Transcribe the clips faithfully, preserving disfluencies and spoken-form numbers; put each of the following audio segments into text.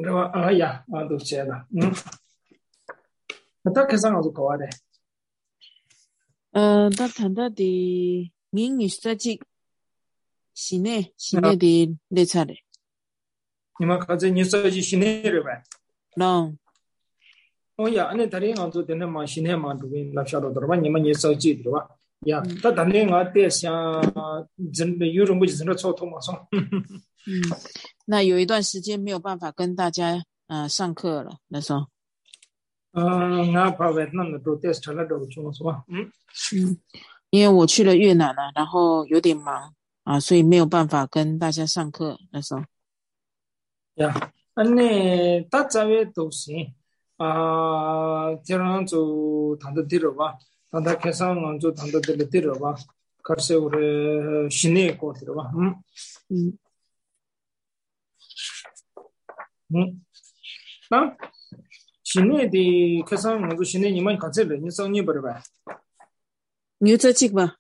그래와 아야 아도 제가 음 어떻게 상황도 거와대 어, 나 단다 디 밍이 스타직 시내 시내 디 레차레. 이마 가제 뉴스지 시내를 봐 랑. 어야 안에 다른 것도 되는 마 시내만 두긴 랍샤로 들어봐 니마 뉴스지 들어봐 야 음. 다 단행 어때 샤真的有种不是真的操作嘛说嗯，那有一段时间没有办法跟大家呃上课了，那时候。 啊那怕越南的都 test 了都就说嗯嗯，因为我去了越南了，然后有点忙啊，所以没有办法跟大家上课那时候。 呀안에 다 자외 도시 아 저런 저 단도 들어봐 단다 계산 저 단도 들어봐 글쎄 우리 시내 거 들어봐 음 嗯 음 아 시내디 계산 저 시내你们 같이 를 성립 버려 봐 你这这吧，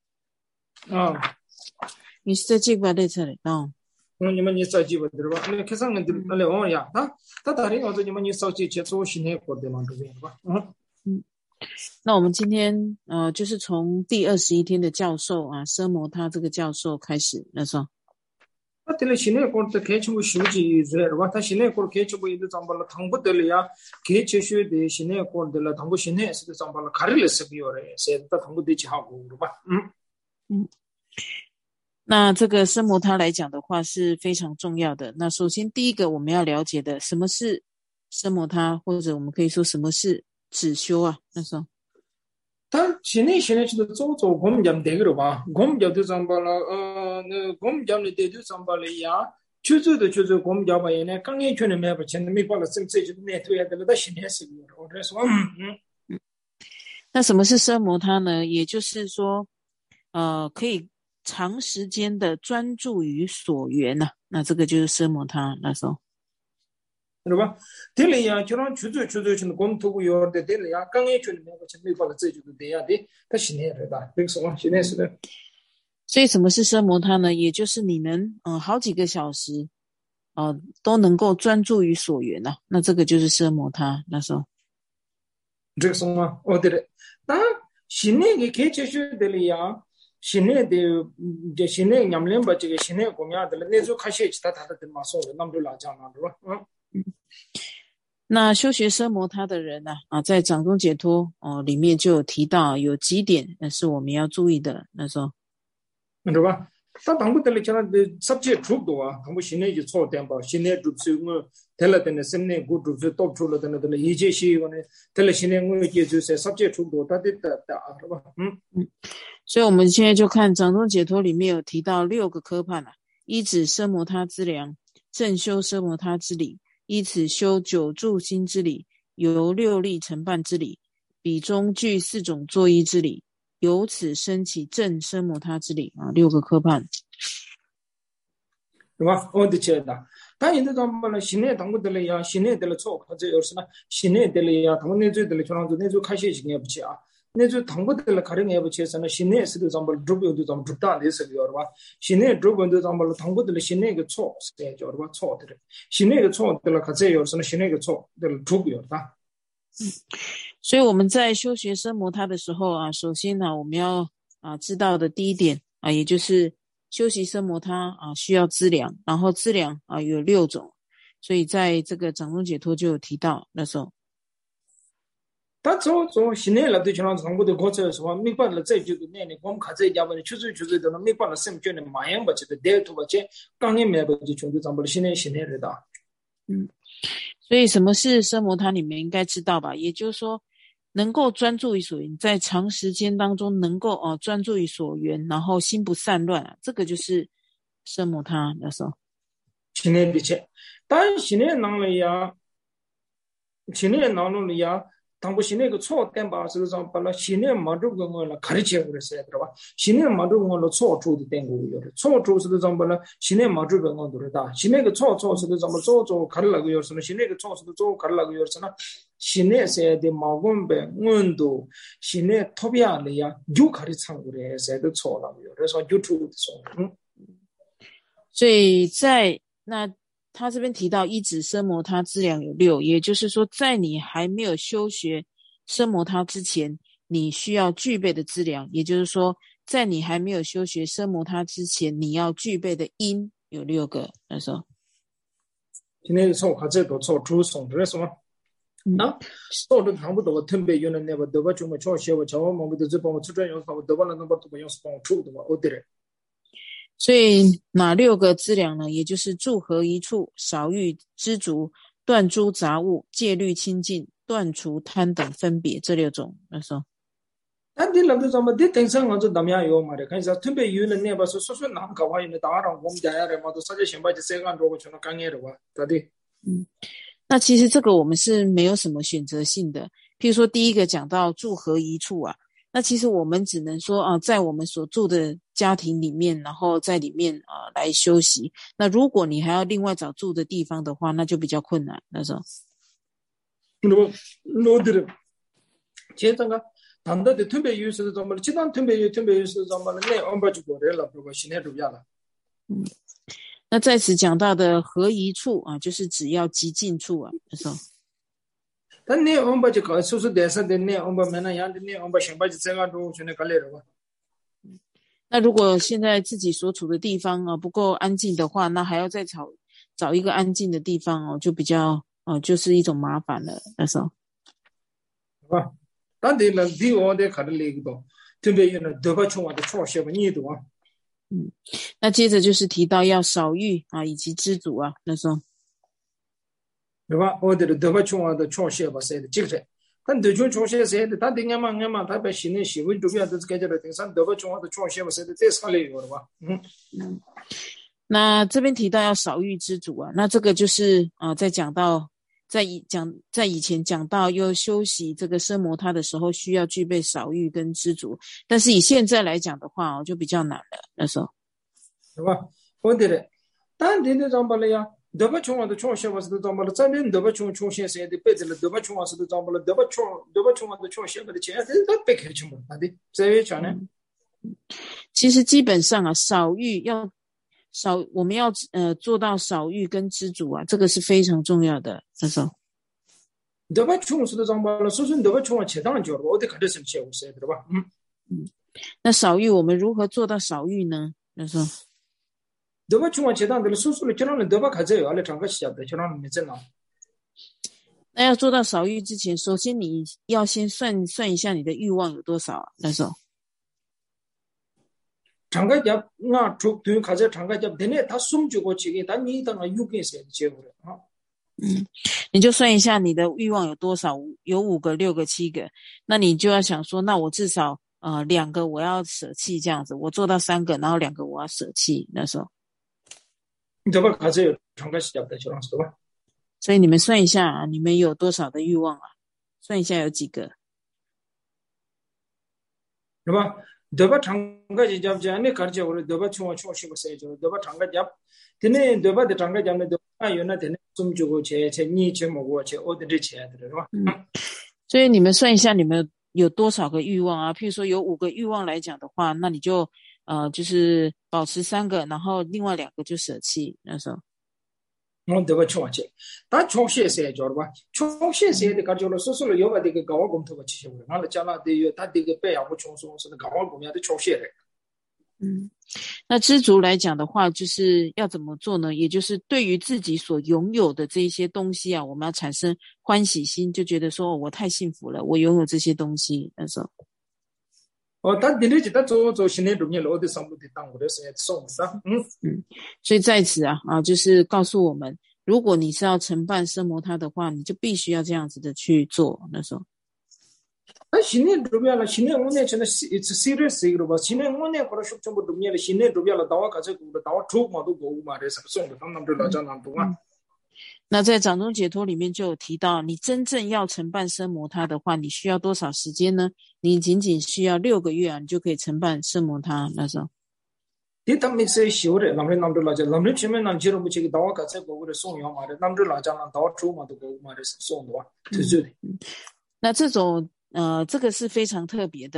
아 你是这这吧레차레. 어. 你们你设计不对吧？那开上面的那来往呀，他他打电话说你们你设计去做新的活的嘛，对不对吧？嗯嗯，那我们今天呃，就是从第二十一天的教授啊，奢摩他这个教授开始，那时候。 那这个新的活的开全部手机是吧？他新的活开全部一直上班了，汤不得了呀，开全学的新的活的了，汤不新的是的上班了，卡里了是个样的，现在汤不得几好过了吧？嗯嗯。那这个奢摩他来讲的话是非常重要的。那首先第一个我们要了解的，什么是奢摩他，或者我们可以说什么是止修啊？那时候， 他现在现在就是做做我们讲这个了吧？我们讲的上班了，呃，那我们讲的这就上班了呀。确实的，确实我们讲吧，现在刚一圈的没不钱的没把了，甚至就是那推的了，到现在是有，或者说，嗯嗯。 嗯，那什么是奢摩他呢？也就是说，呃，可以长时间的专注于所缘呐、啊，那这个就是奢摩他那时候。 对吧？对了呀，就让出走出走去的工作有的对了呀，刚一圈的没个钱没把了，这就是对呀的，他现在是的，这个什么现在是的。 所以什么是奢摩他呢？也就是你能嗯、呃、好几个小时，呃都能够专注于所缘呐、啊，那这个就是奢摩他那时候。 这个什么？哦对了，那现在的开车学的了呀，现在的这现在俺们把这个现在公家的了，那时候开始其他他的跟马说的，那么就老讲了，对吧？嗯。 那修学奢摩他的人啊，啊，在掌中解脱哦里面就有提到有几点是我们要注意的。那时候， 对吧？他当不得了，讲的 subject 出多啊，他们现在就错点吧，现在就是我得了的呢，现在我就是到处了的呢，的了，一切些个呢，得了现在我也就是 subject 出多，他的的的，是吧？嗯嗯，所以我们现在就看掌中解脱里面有提到六个科判啊，依止奢摩他之良，正修奢摩他之理。依此修九住心之理，由六力成办之理，彼中具四种作依之理，由此升起正奢摩他之理啊，六个科判， 对吧？我的觉得，但现在咱们了，现在当不得了呀，现在得了错，或者有时呢，现在得了呀，他们那最得了，就让那最开始经验不起啊。那就当不得了，可能也不切实呢。现在是的，咱们主要的咱们主打的是个，是吧？现在主要的咱们当不得了，现在个错是叫什么错的了？现在个错的了，可这有什么？现在个错的了，主要的。 嗯，所以我们在修学奢摩他的时候啊，首先呢、啊，我们要啊知道的第一点啊，也就是修习奢摩他啊需要资粮，然后资粮啊有六种，所以在这个掌中解脱就有提到那时候。 但做做现在了，对像中国的国策是吧？没办了，这就是那你我们看这家吧，确实确实的了，没办了，什么叫呢？马样吧，这个带头吧，这刚一没吧，就全都咱们现在现在的大。 嗯，所以什么是奢摩他，你们应该知道吧？也就是说，能够专注于所缘，在长时间当中能够哦专注于所缘，然后心不散乱啊，这个就是奢摩他那时候。 现在的切，但现在人了呀，现在人了呀。当不现在个错点吧，是上把那现在马中个我了开起我的事，对吧？现在马中我了错处的点过有的，错处是上把那现在马中个我都是大，现在个错错是上把做做开了个有什么？现在个错是做开了个有什么？现在是的马公呗，温度现在特别的呀，又开始唱过的，现在错了有的说就出错，嗯。 所以在那他这边提到一指奢摩他资粮有六，也就是说在你还没有修学奢摩他之前，你需要具备的资粮，也就是说在你还没有修学奢摩他之前，你要具备的因有六个。那时候今天从看这个做主送这什么那做的看不到特别有人那个都把中国朝鲜我朝我们的这帮我出转用法我都把那那把都把用是帮我出的嘛我对了。 所以哪六个资粮呢？也就是住合一处，少欲知足，断诸杂物，戒律清净，断除贪等分别，这六种。那时候但你那个什么的登山我就怎么样有嘛的看一下特别有人那把说说说哪个话有的当然我们家人嘛都直接先把这三个做过去了干业的话对的。 嗯，那其实这个我们是没有什么选择性的。譬如说第一个讲到住合一处啊，那其实我们只能说啊，在我们所住的家庭里面，然后在里面啊来休息。那如果你还要另外找住的地方的话，那就比较困难。那时候， 我我的，接着个，谈到的特别有时怎么了？既然特别有特别有时怎么了？那安排就过来了，不过现在就变了。 嗯，那在此讲到的合一处啊，就是只要极近处啊。那时候。 但你安排就搞，说说电视的你安排没那样的你安排先把这三个都现在搞来了吧。 那如果现在自己所处的地方啊不够安静的话，那还要再找找一个安静的地方哦，就比较哦，就是一种麻烦了。那时候， 啊，但是呢，第二的看的那个特别有呢，都把穷啊的创些吧，你都啊。 嗯，那接着就是提到要少欲啊，以及知足啊，那时候。 对吧？我的都把穷啊的创些吧，谁的这个？但对穷创些谁的？他的俺嘛俺嘛，他把新的新闻这边都是感觉到登山都把穷啊的创些吧，谁的这是个理由了吧？嗯嗯。那这边提到要少欲知足啊，那这个就是啊、呃，在讲到在以讲在以前讲到要修习这个奢摩他的时候，需要具备少欲跟知足，但是以现在来讲的话哦，就比较难了。那时候， 对吧？我的嘞，但你的怎么了呀？都把穷啊的创些吧，是都怎么了？咱们都把穷穷些谁的背着了？都把穷啊是都怎么了？都把穷都把穷啊的创些吧的钱，这都别开穷了，那的这也讲呢。 其实基本上啊，少欲要。少，我们要呃做到少欲跟知足啊，这个是非常重要的。那时候， 都把穷是都怎么了？所以说都把穷啊切当交了，我得看这什么切我谁对吧？嗯嗯，那少欲我们如何做到少欲呢？那时候， 都把穷啊切当的了，所以说就让人都把开这要来长个小的，就让人没正了。 那要做到少欲之前，首先你要先算算一下你的欲望有多少啊。那时候。 长个家那出对开这长个家，等下他送就过去给，但你当然有给谁结果了啊？ 嗯，你就算一下你的欲望有多少，有五个、六个、七个，那你就要想说，那我至少呃两个我要舍弃这样子，我做到三个，然后两个我要舍弃。那时候， 你这把开这有长个小的，就让是吧？ 所以你们算一下啊，你们有多少的欲望啊？算一下有几个， 是吧？都把长个家家家，你看这我都把穷啊穷些个谁就都把长个家，等下都把这长个家呢都哎有那等下送就过去，才你钱没过去，我的这钱的是吧？ 嗯，所以你们算一下你们有多少个欲望啊？譬如说有五个欲望来讲的话，那你就呃就是保持三个，然后另外两个就舍弃。那时候。 我都把穷些，但穷些谁叫了吧？穷些谁的感觉了，说说了要把这个高瓦工头把去修了，完了将来的有他这个白养不穷说是那高瓦工也得穷些的。 嗯，那知足来讲的话，就是要怎么做呢？也就是对于自己所拥有的这些东西啊，我们要产生欢喜心，就觉得说、哦、我太幸福了，我拥有这些东西。那时候， 哦，但今天记得做做新的农业路的上面的当我的是送的，嗯嗯，所以在此啊啊，就是告诉我们，如果你是要承办奢摩他的话，你就必须要这样子的去做。那时候， 那新的这边了，新的我呢现在是一次谁的谁了吧？新的我呢可能是全部农业了，新的这边了，到我开始过了，到我出嘛都过嘛的，是送的，他们这老家南东啊。 嗯那在掌中解脱里面就有提到，你真正要承办奢摩他的话，你需要多少时间呢？你仅仅需要六个月啊，你就可以承办奢摩他。那时候， 你他们是修的，他们他们老家，他们前面那几路不去，到我开始过的送养嘛的，他们老家那到出嘛都过嘛的是送的哇，对对的。 那这种呃，这个是非常特别的。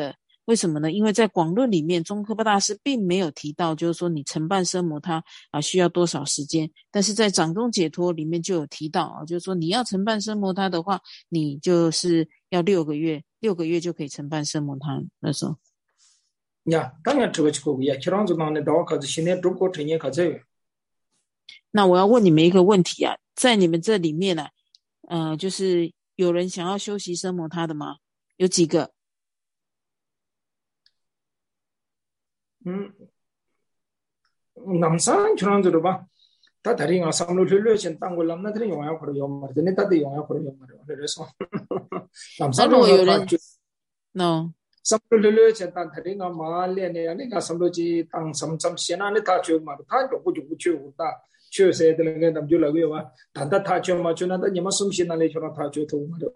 为什么呢？因为在广论里面，宗喀巴大师并没有提到，就是说你承办奢摩他啊需要多少时间，但是在掌中解脱里面就有提到啊，就是说你要承办奢摩他的话，你就是要六个月，六个月就可以承办奢摩他。那时候， 呀，当然这个就呀，其他就当那到可是现在中国成年可这个。 那我要问你们一个问题啊，在你们这里面呢、啊，呃，就是有人想要修习奢摩他的吗？有几个？ 嗯，남산 저런저런 봐. 다 다리가 삼로 흘려진 땅 골람나들이 영향 걸어 영말. 근데 다들 영향 걸어 영말. 그래서 那如果 남산은 有人 다 ，no， 삼로 흘려진 땅 다리가 말레네 아니가 삼로지 땅 삼삼 시나네 다 주말. 다 조고 조고 주다. 주세요 되는 남줄라고요. 단다 다 줘 맞추나다 니마 숨시나래 저런 다 줘도 말이야.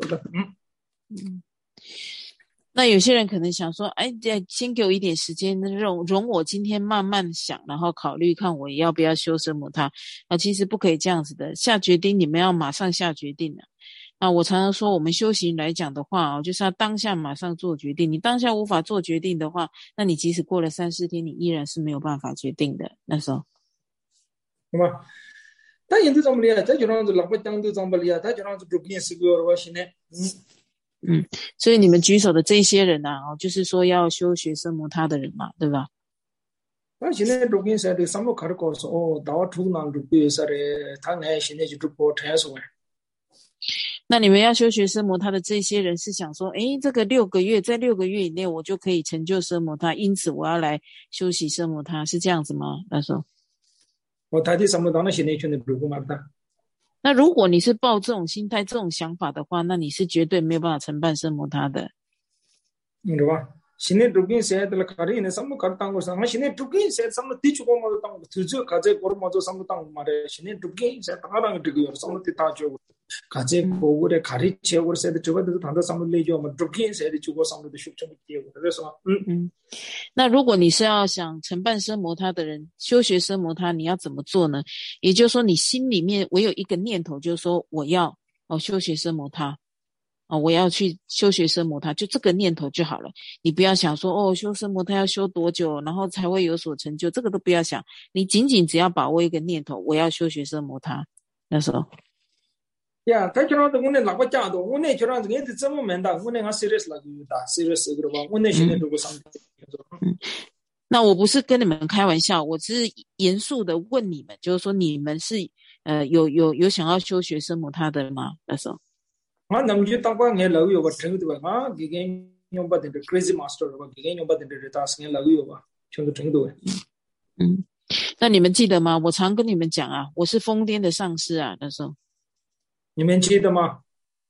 음. 那有些人可能想说，哎，先给我一点时间，容容我今天慢慢想，然后考虑看我要不要修奢摩他啊。其实不可以这样子的，下决定你们要马上下决定的。啊，我常常说，我们修行来讲的话啊，就是要当下马上做决定。你当下无法做决定的话，那你即使过了三四天，你依然是没有办法决定的。那时候， 是吧？但人都这么厉害，他就让这老百姓都这么厉害，他就让这周边是个我现在，嗯。 嗯，所以你们举手的这些人啊，就是说要修学奢摩他的人嘛，对吧？ 那现在周边是这三路卡的告诉哦，到处那周边是的，他呢现在就直播产出来。 那你们要修学奢摩他的这些人是想说，诶，这个六个月，在六个月以内我就可以成就奢摩他，因此我要来修习奢摩他，是这样子吗？那时候， 我他的什么当然现在全都如果嘛的。 那如果你是抱这种心态、这种想法的话，那你是绝对没有办法承办奢摩他的。 嗯，对吧？现在周边是的了，卡的呢，什么卡当过上，现在周边是什么地区过嘛当，自己卡在过嘛做什么当嘛的，现在周边是当然这个有什么的大就，卡在过我的卡的切我是的，这个都谈到什么来讲嘛，周边是的就过什么的学什么业务，对是吧？嗯嗯。那如果你是要想承办奢摩他的人，修学奢摩他，你要怎么做呢？也就是说，你心里面唯有一个念头，就是说我要哦修学奢摩他。哦，我要去修学奢摩他，就这个念头就好了。你不要想说哦，修奢摩他要修多久，然后才会有所成就，这个都不要想。你仅仅只要把握一个念头，我要修学奢摩他。那时候， 呀，他就让我那哪个家的，我那就让这个这么蛮大，我那个 serious 了就大 serious 个吧，我那现在如果上， 嗯，那我不是跟你们开玩笑，我只是严肃的问你们，就是说你们是呃有有有想要修学奢摩他的吗？那时候。 啊，那么就当官也老有吧，程度吧，啊，给个用不的 crazy master 吧，给个用不的这大事也老有吧，程度程度。 嗯，那你们记得吗？我常跟你们讲啊，我是疯癫的上师啊，那时候。 你们记得吗？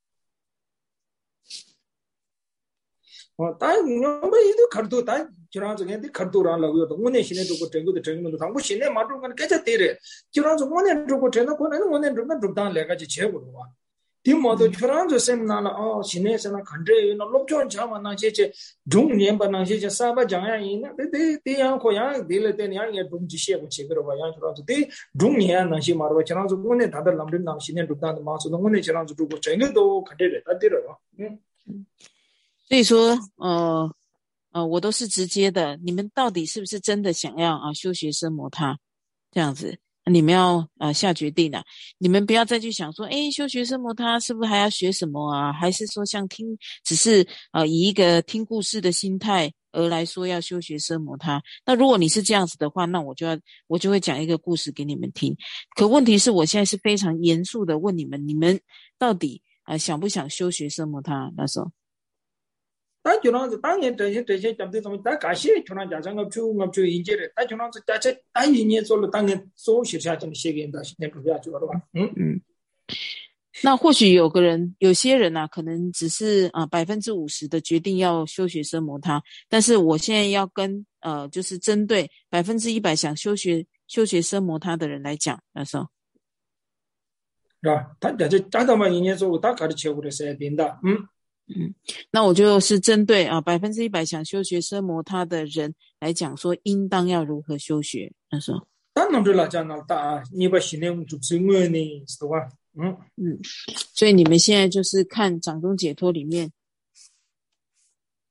哦，但我们一直看到，但就让这个的看到让老有的，我那现在如果整个的整个的，他我现在马上看该在对的，就让这我那如果真的可能我那如果如当来个就结果了哇。第毛都全让这什么那了哦，现在是那看着那老庄家嘛，那些些中年吧，那些些三八讲呀，那对对对样好像对了对样也中几些不几个了吧，样就让这对中年那些嘛的话，就让这我那他的老人那现在中当的嘛，所以我那就让这如果整个都看着的，他对了吧，嗯。 所以说，呃呃，我都是直接的，你们到底是不是真的想要啊修学奢摩他这样子？你们要呃下决定啊！你们不要再去想说，哎，修学奢摩他是不是还要学什么啊？还是说像听，只是呃以一个听故事的心态而来说要修学奢摩他？那如果你是这样子的话，那我就要我就会讲一个故事给你们听。可问题是我现在是非常严肃的问你们，你们到底呃想不想修学奢摩他？那时候。 但就让是当年这些这些讲的什么，但感谢就让家长我就我就理解的，但就让是大家当一年做了当年做学下讲写给人的，现在不下去了吧？嗯嗯。那或许有个人，有些人啊，可能只是啊百分之五十的决定要修学奢摩他，但是我现在要跟呃，就是针对百分之一百想修学修学奢摩他的人来讲，那时候。 是吧？他这家长嘛，一年做大概的结果的是定的，嗯。 嗯，那我就是针对啊百分之一百想修学奢摩他的人来讲，说应当要如何修学。那时候， 当然对了，讲那大，你把心里就是我呢，是吧？嗯嗯，所以你们现在就是看掌中解脱里面，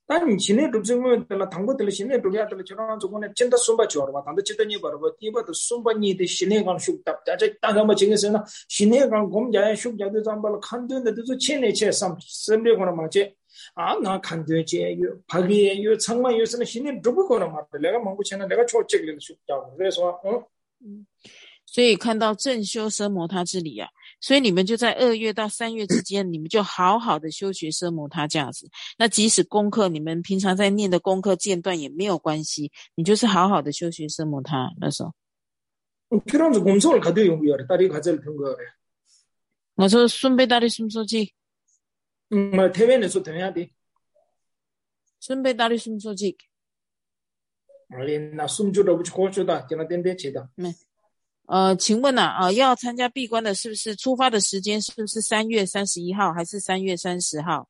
但你现在都这么的了，唐国的了，现在都要的了，就让这个呢，真的送不着了吧？当时记得你把了吧，你把的送把你的现在刚修的，但这大家嘛，这个是呢，现在刚我们家修家的咱把了看到的都是千年前上身边过了嘛，这啊那看到这有拍个有长嘛有什么现在都不过了嘛，那个蒙古前呢，那个错这个的修家，所以说嗯嗯。所以看到正修奢摩他之理啊，所以你们就在二月到三月之间，你们就好好的修学奢摩他这样子。那即使功课你们平常在念的功课间断也没有关系，你就是好好的修学奢摩他那时候。 필요한 공소를 가도 용기를 딸이 가질 통거. 我说顺便大力숨 소지. 음, 뭐 대회에서 돼야 돼. 顺便大力숨 소지. 아니 나 숨주도不고주다 지나 된대치다. 嗯。呃，请问啊，啊、呃，要参加闭关的，是不是出发的时间是不是三月三十一号，还是三月三十号？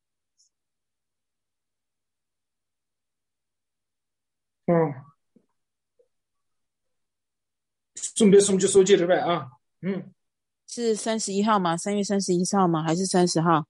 嗯，准备送去收集了呗啊，嗯， 是三十一号吗？三月三十一号吗？还是三十号？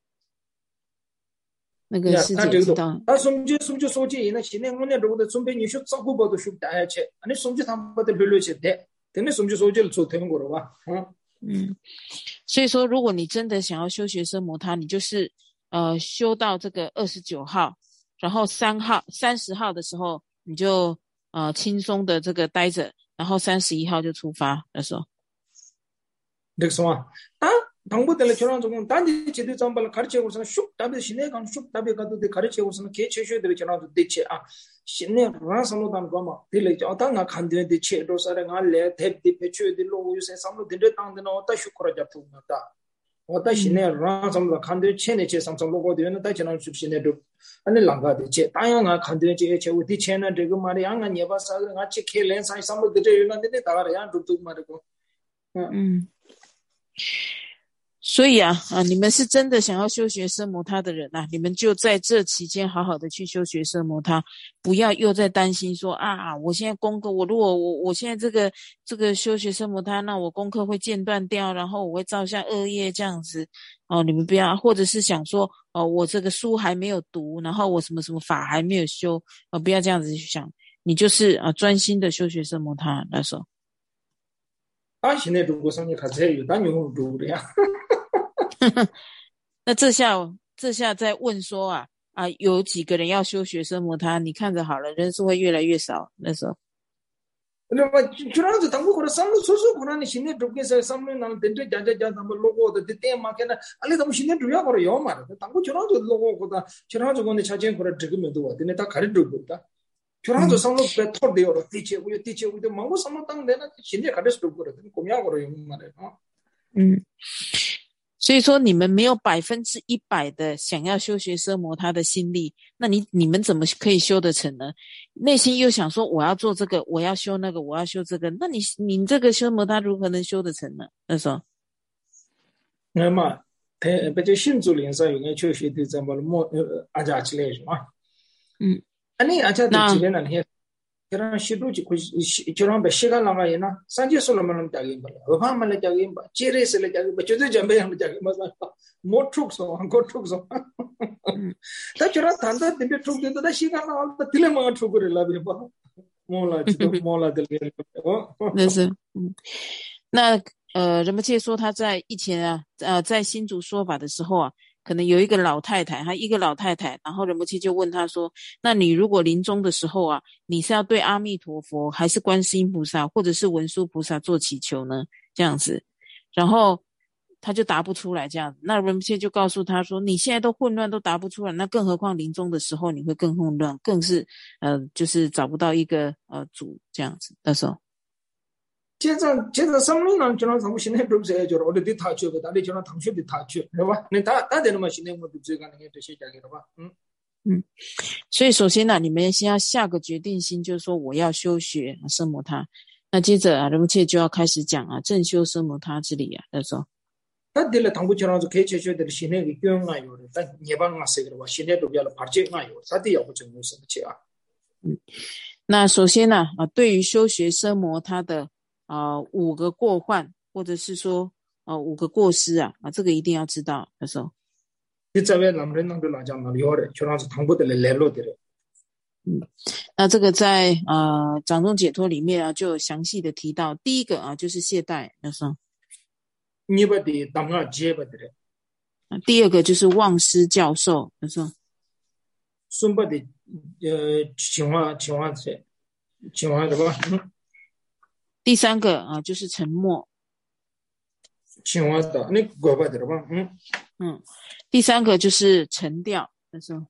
那个师姐知道。 他送去送去收集，那现在我那这个准备你去照顾包都去带下去，你送去他们把它留留起来。等你送去收集了，做听过了吧？嗯嗯，所以说，如果你真的想要修学奢摩他，你就是呃修到这个二十九号，然后三号、三十号的时候，你就呃轻松的这个待着，然后三十一号就出发的时候。 这个什么？啊，당부들 결혼 조금 단지 제대로 잠발 가르치고서는 슉 답이 신내 간 슉 답이 가도 돼 가르치고서는 개체셔들 결혼도 되지 아 신내 라서로 담 거마 들려 어떤가 간데 되지 로사랑 알레 대비 배추들 로고 요새 삼로 된데 땅데 어떤 슉으로 잡투다 어떤 신내 라서로 간데 체내 제 삼성 로고 되는 다 지난 숲신에도 아니 랑가 되지 다양한 간데 제 제우 뒤체는 저거 말이 양한 예바사가 같이 켈렌 사이 삼로 되지 요는데 다가야 뚝뚝 말고 음所以啊啊，你们是真的想要修学奢摩他的人啊，你们就在这期间好好的去修学奢摩他，不要又在担心说啊，我现在功课，我如果我我现在这个这个修学奢摩他，那我功课会间断掉，然后我会造下恶业这样子哦，你们不要，或者是想说哦，我这个书还没有读，然后我什么什么法还没有修，呃，不要这样子去想，你就是啊专心的修学奢摩他那时候。 당신의 누구성이 가세요? 난 영어 누구야? 那这下这下在问说啊啊，有几个人要修学奢摩他？你看着好了，人数会越来越少。那时候， 那么주라도 당고 그런 삼로 소소 그런 신내 두께서 삼로 나는 된대 자자자 담을 로고도 되때 막에나 알레 담 신내 두야 거려 요 말. 당고 주라도 로고보다 주라도 거는 자진 그런 적으면도 왔는데 다 가르쳐 줬다. 주라도 삼로 배 털대요. 뒤체 우리 뒤체 우리 망고 삼로 땅 내나 신내 가르쳐 줘 거려. 고미야 거려 요 말에. 嗯。所以说你们没有百分之一百的想要修学奢摩他的心力，那你你们怎么可以修得成呢？内心又想说我要做这个，我要修那个，我要修这个，那你你这个奢摩他如何能修得成呢？那时候， 那么他不就新竹林上有个求学的怎么么阿家之类是吗？ 嗯， 아니 아자 되지는 해. 그런 시도지 그 저런 배 시간 나가이나 산지솔로만 자기 봐. 어하만 자기 봐. 지레스를 자기 봐. 저도 잠배하면 자기 맞아. 못 툭서 한거 툭서. 다 저런 단다 근데 툭는데 다 시간 나가다 딜레만 툭을 라비 봐. 몰라 지도 몰라 들게. 어. 那是嗯。那呃仁波切说他在以前啊呃在新竹说法的时候啊，可能有一个老太太，她一个老太太，然后仁波切就问她说，那你如果临终的时候啊，你是要对阿弥陀佛还是观世音菩萨或者是文殊菩萨做祈求呢？这样子，然后他就答不出来这样子，那仁波切就告诉他说，你现在都混乱都答不出来，那更何况临终的时候你会更混乱，更是呃就是找不到一个呃主这样子。那时候 제가 제가 삼로는 저는 너무 신내 좀세 줘. 어디 다 줘. 다리 저는 당신이 다 줘. 봐. 내다다 되는 거 신내 뭐 좀 가는 게 시작이라 봐. 음. 嗯，所以首先呢、啊，你们先要下个决定心，就是说我要修学奢摩他。那接着啊，仁波切就要开始讲啊正修奢摩他之理啊。那时候， 다 들려 당부처럼 개체셔들 신내기 교양아요. 다 예방 가세요. 봐. 신내도 별로 발전아요. 사디하고 좀 무슨 지야. 嗯，那首先呢、啊，啊，对于修学奢摩他的啊、呃、五个过患，或者是说啊、呃、五个过失啊啊，这个一定要知道。那时候。 你在外男人那个老家那里有的，就让是通过的来联络的了。 嗯，那这个在呃掌中解脱里面啊，就有详细的提到，第一个啊就是懈怠，那是你把的当啊接把的了， 第二个就是忘失教授，那是顺把的呃情况情况是情况对吧？嗯， 第三个啊就是沉默， 情况的你过把的了吧？嗯嗯，第三个就是沉掉，那是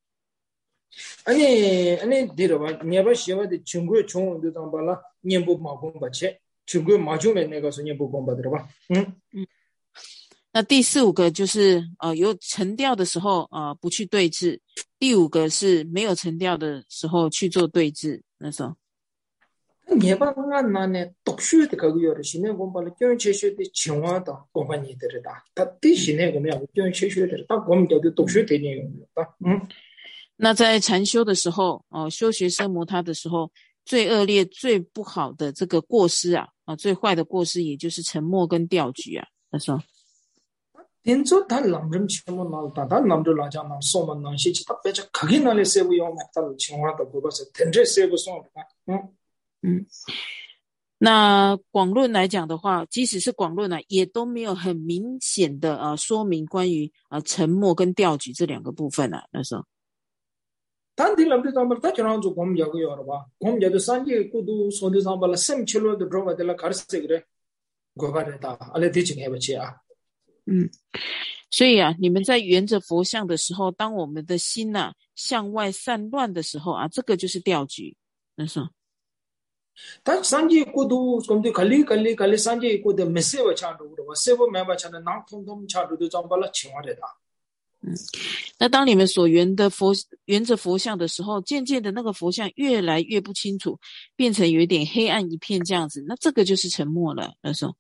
아니 아니 들어봐 내가 시험에 중국 총도 좀 봐라 년부 마공 받체 중국 마중에 내가 년부 공 받으러봐 응 嗯。那第四五个就是呃有沉掉的时候呃不去对峙，第五个是没有沉掉的时候去做对峙，那时候 내가 나네 독수도 거기요 시내 공부를 교육 제시의 정화다 공부니들다 다 대신에 그러면 교육 제시를 다 공부도 독수 되는 거다 응 那在禅修的时候哦、呃、修学奢摩他的时候，最恶劣最不好的这个过失啊啊、呃、最坏的过失也就是沉默跟掉举啊，那时候 인조 다 남름 치면 나다 다 남들 라자나 소만 나시 다 배적 가게 날에 세부 용 막달 정화도 그것을 텐제 세부 소가 응 嗯，那广论来讲的话，即使是广论呢、啊，也都没有很明显的呃说明关于呃沉默跟调举这两个部分啊，那时候。 단디 남들 담을 다 저랑도 공부하고 여러 봐 공부도 산지 구도 소도 담발 셈칠로도 들어가들 가르쳐 그래 고바르다 알레 디칭 해 버치야 嗯，所以啊，你们在圆着佛像的时候，当我们的心呐、啊、向外散乱的时候啊，这个就是调举，那是。 다 산지 구도 공도 갈리 갈리 갈리 산지 구도 메세와 차도 그러고 세보 메바 차는 낭통통 차도도 담발 칭화되다 嗯，那当你们所圆的佛圆着佛像的时候，渐渐的那个佛像越来越不清楚，变成有一点黑暗一片这样子，那这个就是沉默了。那时候，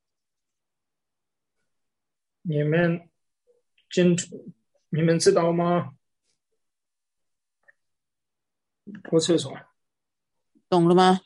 你们清楚你们知道吗我厕所懂了吗？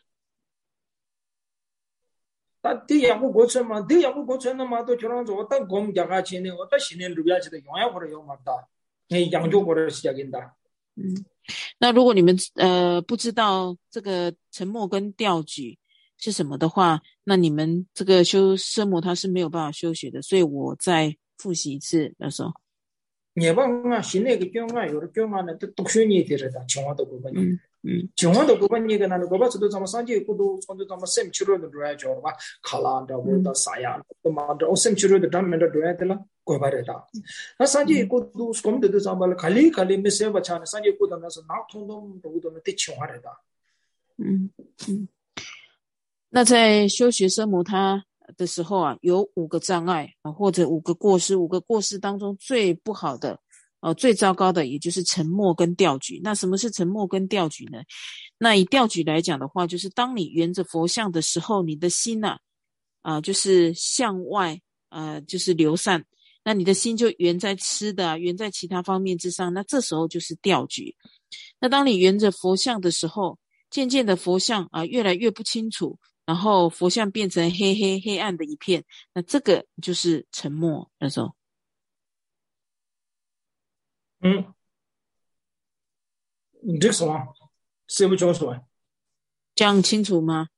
다 뒤야고 고쳐만 뒤야고 고쳐는 마도 저런 저 어떤 공자가 지내 어떤 신의 루비아지도 영향으로 용한다 이 양쪽으로 시작인다 嗯，那如果你们呃不知道这个沉默跟调举是什么的话，那你们这个修奢摩他是没有办法修学的，所以我再复习一次那时候。 예방아 신의 그 경아 요렇게 경아는 또 독신이 되려다 정화도 부분이 음, 음. 정화도 부분이 나는 거 봐서도 좀 산지 고도 손도 좀 셈 치료도 들어야 줘 봐. 칼라다 보다 사야 또 마도 셈 치료도 담면도 들어야 되라. 거 봐래다. 나 산지 고도 손도 좀 발 칼리 칼리 메세 바차는 산지 고도 나서 나 통동 도도 때 정화래다. 嗯嗯。那在修学奢摩他的时候啊，有五个障碍啊，或者五个过失，五个过失当中最不好的，呃，最糟糕的，也就是沉默跟调举。那什么是沉默跟调举呢？那以调举来讲的话，就是当你圆着佛像的时候，你的心呐、啊，啊、呃，就是向外，呃，就是流散，那你的心就圆在吃的啊，圆在其他方面之上，那这时候就是调举。那当你圆着佛像的时候，渐渐的佛像啊、呃、越来越不清楚。然后佛像变成黑黑黑暗的一片，那这个就是沉默那时候。 嗯，你这个什么？谁不教说？ 这样清楚吗？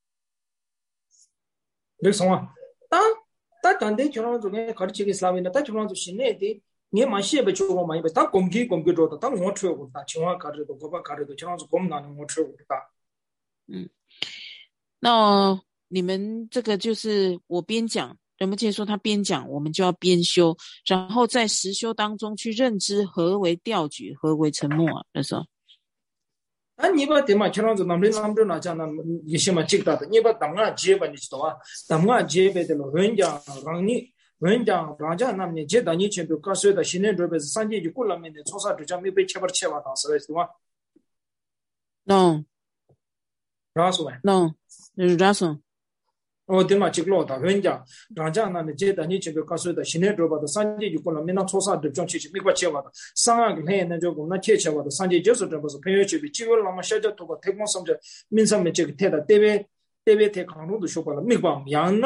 这个什么？当当当地就让做个考虑个斯拉维那，但就让做新的的，你蛮些不就我蛮一般，当公鸡公鸡做的，当我吹过的，情况考虑的，我把考虑的，就让做公那我吹过的。 嗯。那你们这个就是我边讲，人们介说他边讲，我们就要边修，然后在实修当中去认知何为调举，何为沉默啊。那时候， 啊，你把对嘛，就让做南边南边那讲那一些嘛记得的，你把当啊接吧，你知道啊？当啊接呗的了，人家让你人家让家那么接到你前头告诉的，现在这边是三节就过了面的，从啥就讲没被切不切吧，当时是吧 ？No， 然后说 No， 然后。 哦，对嘛，这个老大人家让家那么接到你前头告诉的，现在这边的三节就过了面，那从啥就讲去去没过切吧的，上个年那就我们那切切吧的，三节就是这不是朋友圈里，结果那么小家头发推广什么的，民上面这个贴的，对不对？对不对？贴康路都说过了，没光样那。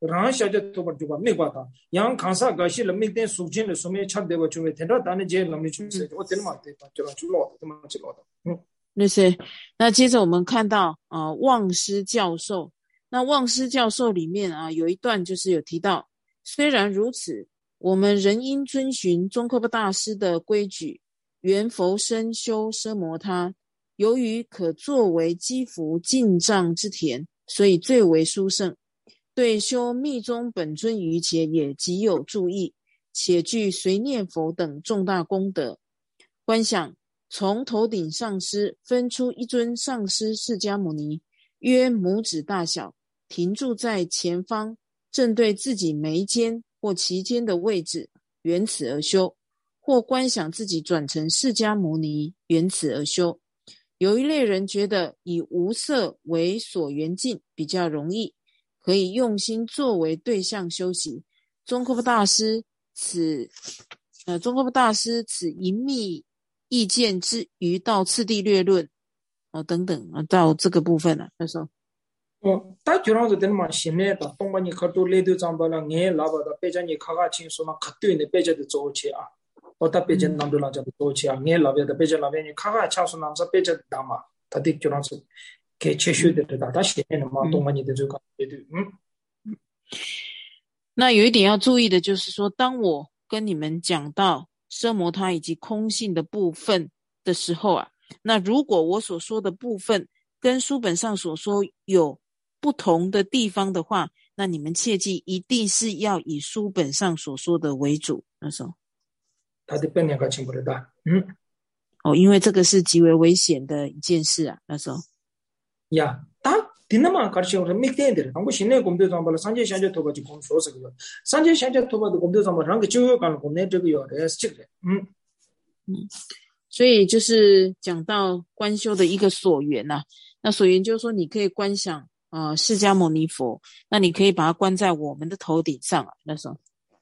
ran sha je to ba juba me ba ta yang khansa ga shi la me den su jin le so me chak de ba chu me ten da da ne je la me chu se o ten ma te ba chu chu lo de ma chu lo的嗯那是那接着我们看到啊、呃，望师教授，那望师教授里面啊有一段就是有提到，虽然如此，我们仍应遵循宗喀巴大师的规矩，缘佛身修奢摩他，由于可作为积福进藏之田，所以最为殊胜。对修密宗本尊瑜伽也极有注意，且具随念佛等重大功德。观想从头顶上师分出一尊上师释迦牟尼，约拇指大小，停住在前方，正对自己眉间或其间的位置，缘此而修；或观想自己转成释迦牟尼，缘此而修。有一类人觉得以无色为所缘境比较容易，可以用心作为对象修习。宗喀巴大师此呃，宗喀巴大师此隐秘意见之余到次第略论哦等等啊，到这个部分了、啊。他说， 哦，大就让这点嘛，现在的东北你可都来都长不了，俺老婆的北京你看看清楚嘛，可对呢，北京的早起啊，我到北京当中那叫早起啊，俺老边的北京那边你看看清楚，那是北京的大嘛，他的就让是给切学的的大，他现在的嘛，东北你的这个对对，嗯。 那有一点要注意的就是说，当我跟你们讲到奢摩他以及空性的部分的时候啊，那如果我所说的部分跟书本上所说有不同的地方的话，那你们切记一定是要以书本上所说的为主。那时候， 他的本领可清不的，嗯， 哦，因为这个是极为危险的一件事啊。那时候， 呀，他。디나마 가르쳐서 맥대인들 한국 신내 공대 zambar 산제 샹제 토바지 공 소스고요. 산제 샹제 토바도 공대 zambar 랑 지요 간 공내这个有的是这个。嗯嗯，所以就是讲到观修的一个所缘呐、啊。那所缘就是说，你可以观想啊、呃、释迦牟尼佛，那你可以把它关在我们的头顶上啊。那时候，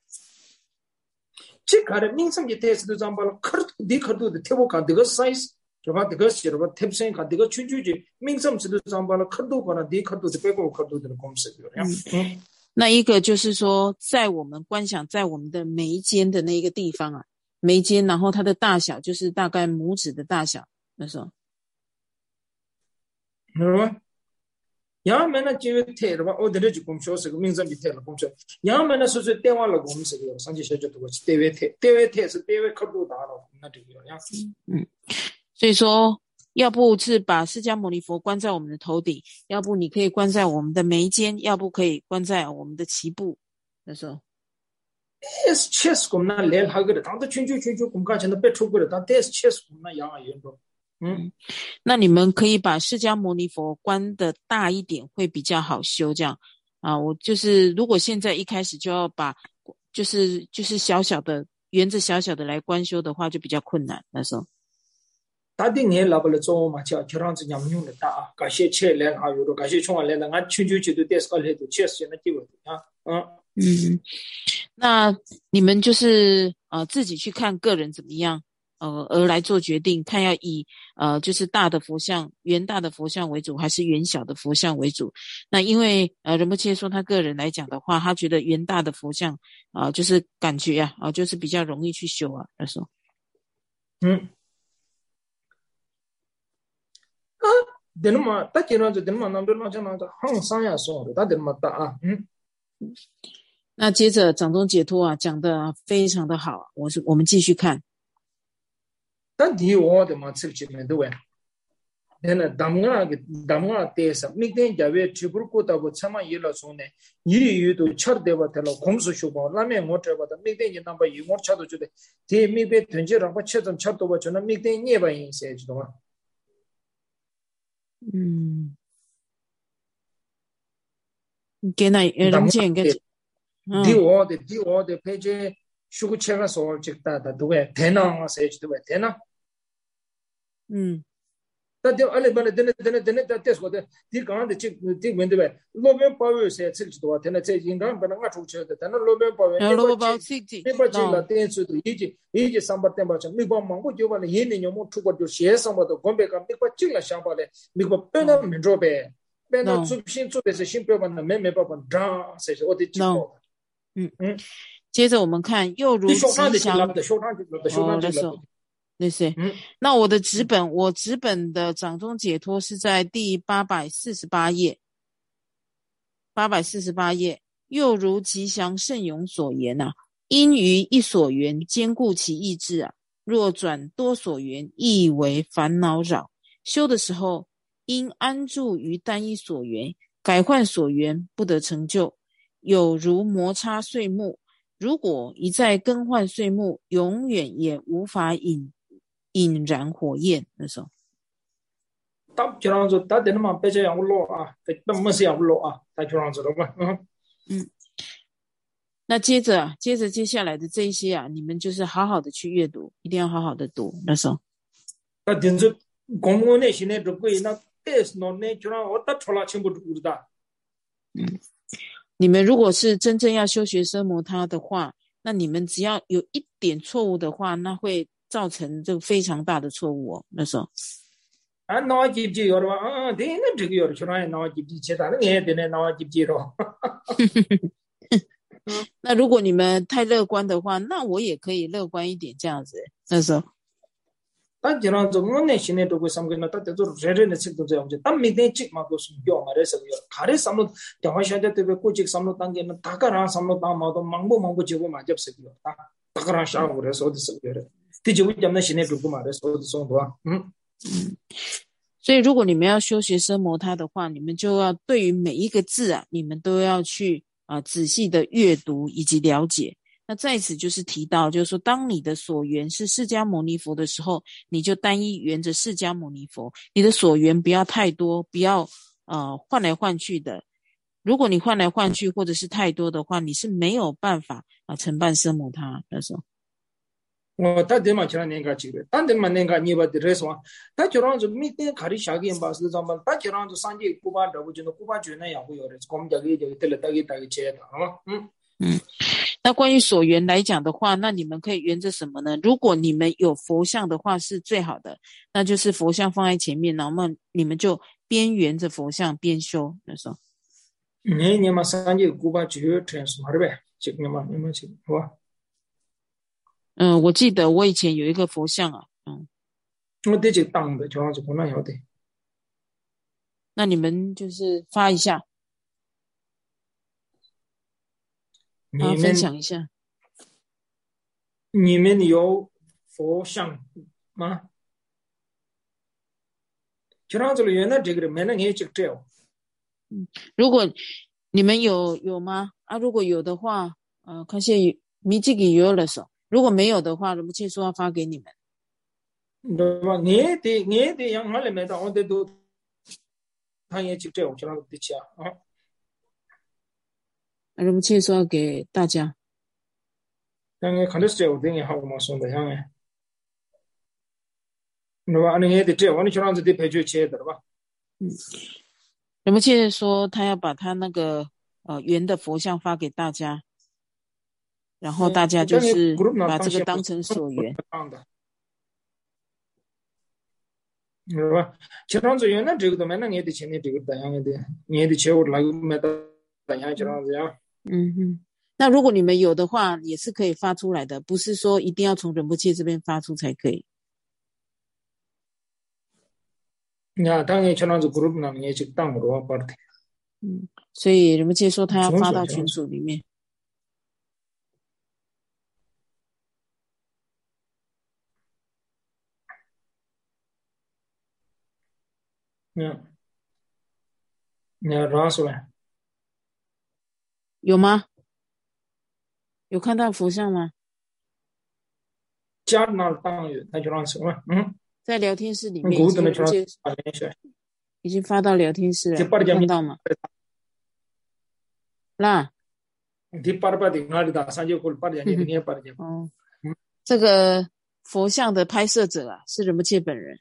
这个的名声的台词都zambar可的可多的贴不看这个 size。就把这个写了个贴身看这个全球的民生制度上把了可多可能的可多的别个可多的公司嗯，那一个就是说在我们观想在我们的眉间的那一个地方啊，眉间然后它的大小就是大概拇指的大小。那时候嗯यहाँ मैंने जीवित थे रवा ओ दरे जी कुमशो से मिंजम भी थे ल कुमशो यहाँ मैंने सोचे तेवा ल कुम से यो संजी से जो तो तेवे थे तेवे थे से तेवे खडू दारो ना तो यो या 嗯，所以说要不是把释迦牟尼佛关在我们的头顶，要不你可以关在我们的眉间，要不可以关在我们的脐部。那时候 es chess kum na lel hagar ta to chunju chunju kum ka chen pe chu gur ta des chess kum na yang yin do嗯， 那你们可以把释迦牟尼佛关的大一点，会比较好修。这样啊，我就是如果现在一开始就要把就是就是小小的沿着小小的来观修的话，就比较困难。那时候， 大定年老不了做嘛，叫就让这样用的大，感谢切来还有的感谢冲来了，俺春秋节都得是个来都确实那地位啊，嗯嗯，那你们就是呃自己去看个人怎么样。呃，而来做决定，看要以呃就是大的佛像、圆大的佛像为主，还是圆小的佛像为主。那因为呃仁波切说他个人来讲的话，他觉得圆大的佛像啊、呃，就是感觉啊啊、呃，就是比较容易去修啊。他说， 嗯，啊，等嘛，大家呢就等嘛，那边那叫那个항상呀说的，大等嘛大啊，嗯。 那接着掌中解脱啊，讲的非常的好，我是我们继续看。 但第我的嘛，自己面对，那当我个当我得啥，每天家为只不过到我参嘛一了说呢，一有都吃的话，他了公司说吧，那面我这吧，每天就那么一我吃都觉得，这每天团结让我吃怎吃多吧，就那每天廿万银些，知道吗？ 嗯，给那人见个， 第我的第我的配置，如果吃个少就大的对不对？天哪，谁知道不？天哪！ 嗯， 但对阿里巴巴的那那那那那说的，第刚的这这问对不对？路边保卫谁吃多？天哪，在应当不能俺出去的，但那路边保卫， 那路边保卫自己， 没把这了，电视都已经已经上班点把钱，没把忙过就完了，一年要么出国就先上班的，光别讲没把这了上班的，没把本来没做呗。 别那做新做的是新标本的，没没办法，这谁是我的知道。 嗯嗯。接着我们看，又如吉祥。哦，那是，那是。那我的纸本，我纸本的掌中解脱是在第八百四十八页。八百四十八页，又如吉祥圣勇所言啊，因于一所缘坚固其意志啊，若转多所缘，亦为烦恼扰。修的时候，因安住于单一所缘，改换所缘不得成就，有如摩擦碎木。如果一再更换碎木，永远也无法引引燃火焰。那时候。 打就让做打的那么别这样不落啊，那么是样不落啊，打就让做了吧，嗯嗯。那接着啊，接着接下来的这一些啊，你们就是好好的去阅读，一定要好好的读。那时候， 那顶着公共那些那这贵，那但是呢，那就让我打出来全部知道。 嗯，你们如果是真正要修学奢摩他的话，那你们只要有一点错误的话，那会造成这个非常大的错误哦。那时候。 啊，那记不记有的吧？啊，对，那这个有的，就让那记不记，其他的你也得那那记不记了。 那如果你们太乐观的话，那我也可以乐观一点，这样子。那时候， 但就让做我那现在都会上个那，大家做热热的吃都这样子，但没得吃嘛，都是要嘛的什么样？卡的什么？电话现在对不？过去什么当年那大个人什么当嘛都忙不忙不结果嘛，就是个大大个人下午的时候的什么样的？第九位讲那现在都不嘛的时候的生活，嗯。 嗯，所以如果你们要修学奢摩他的话，你们就要对于每一个字啊，你们都要去啊、呃、仔细的阅读以及了解。那在此就是提到，就是说，当你的所缘是释迦牟尼佛的时候，你就单一缘着释迦牟尼佛，你的所缘不要太多，不要呃换来换去的。如果你换来换去或者是太多的话，你是没有办法啊、呃、承办奢摩他的时候。 我大点嘛，其他年个几个，大点嘛年个你把的热说，大就让就每天开的下个吧是怎么？大就让就三节古巴这不就那古巴就那样会有的，我们这个就得了大概大概接的啊，嗯嗯。那关于所缘来讲的话，那你们可以缘着什么呢？如果你们有佛像的话是最好的，那就是佛像放在前面，然后你们就边缘着佛像边修。那时候， 你你们三节古巴就这样说的呗，这个嘛你们是好吧？ 嗯，我记得我以前有一个佛像啊，嗯， 我得这当的，就让这个那样的。 那你们就是发一下，啊，分享一下。 你们有佛像吗？就让这个原来这个没能也就这样。 嗯，如果你们有有吗？啊，如果有的话，呃，看些米这个有了手。如果没有的话，我们切说要发给你们。 对吧？你的你的养好了没？到我的都，他也就这样，就让他的钱啊。 我们切说要给大家。 那个看的是这样的，也好嘛，送的样哎。对吧？你也得这样，你就让他的配去切的吧。 嗯，我们切说他要把他那个呃圆的佛像发给大家。然后大家就是把这个当成所缘， 是吧？其他这样那这个都没那也得钱的这个怎样的，你也得钱我那个没得怎样这样子呀？ 嗯哼，那如果你们有的话，也是可以发出来的，不是说一定要从仁波切这边发出才可以。 呀，当然，其他这 group 呢也是当不了，把的。 嗯，所以仁波切说他要发到群组里面。 嗯，你要抓出来？ 有吗？有看到佛像吗？ 加那当然，那就让什么？嗯， 在聊天室里面已经已经发到聊天室了，看到吗？那哦，这个佛像的拍摄者啊，是仁波切本人。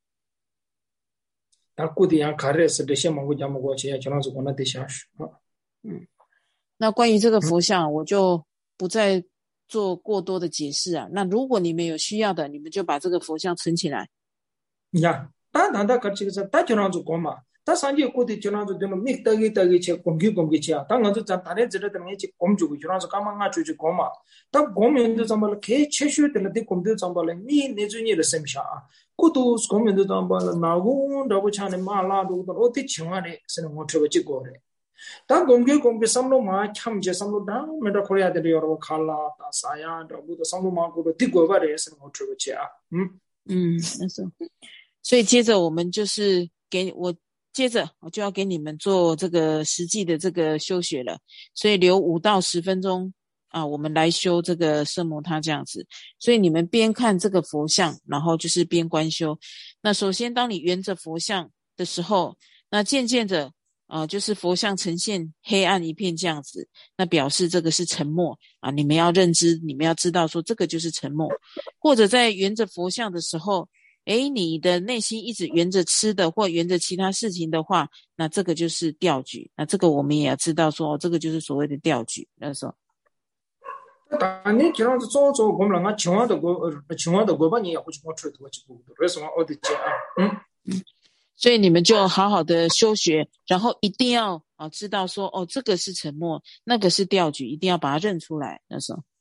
他固定要看的是这些蒙古讲不过去，就让是我那得下去啊。 嗯，那关于这个佛像，我就不再做过多的解释啊。那如果你们有需要的，你们就把这个佛像存起来。 呀，当然他可这个是大就让做过嘛， 다 산지 고디 지나서 되는 믹다기 다기 체 공기 공기 체 당가서 다른 지를 때문에 지 공주고 지나서 까망아 주지 고마 다 고면도 정말 개 최슈 되는데 공도 정말 니 내주니를 셈샤 고도 고면도 정말 나고 더부 차네 말라도 어디 정하네 쓰는 거 저거 찍고 그래 다 공기 공기 삼로마 참제 삼로다 메다 코리아 데 여러 칼라 다 사야 더부도 삼로마고도 듣고 가래 쓰는 거 저거 체 음 嗯，那是。所以接着我们就是给我接着我就要给你们做这个实际的这个修学了，所以留五到十分钟啊，我们来修这个奢摩他这样子。所以你们边看这个佛像，然后就是边观修。那首先当你沿着佛像的时候，那渐渐的啊，就是佛像呈现黑暗一片这样子，那表示这个是沉默啊，你们要认知，你们要知道说这个就是沉默。或者在沿着佛像的时候，诶，你的内心一直沿着吃的或沿着其他事情的话，那这个就是掉举。那这个我们也要知道说，哦，这个就是所谓的掉举。那时候， 但你这样子做做，我们那青蛙的国，青蛙的国吧，你也会去我吃多去不？为什么我的讲啊？嗯。 所以你们就好好的修学，然后一定要啊知道说，哦，这个是沉默，那个是掉举，一定要把它认出来。那时候，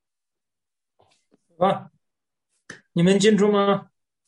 啊，你们清楚吗？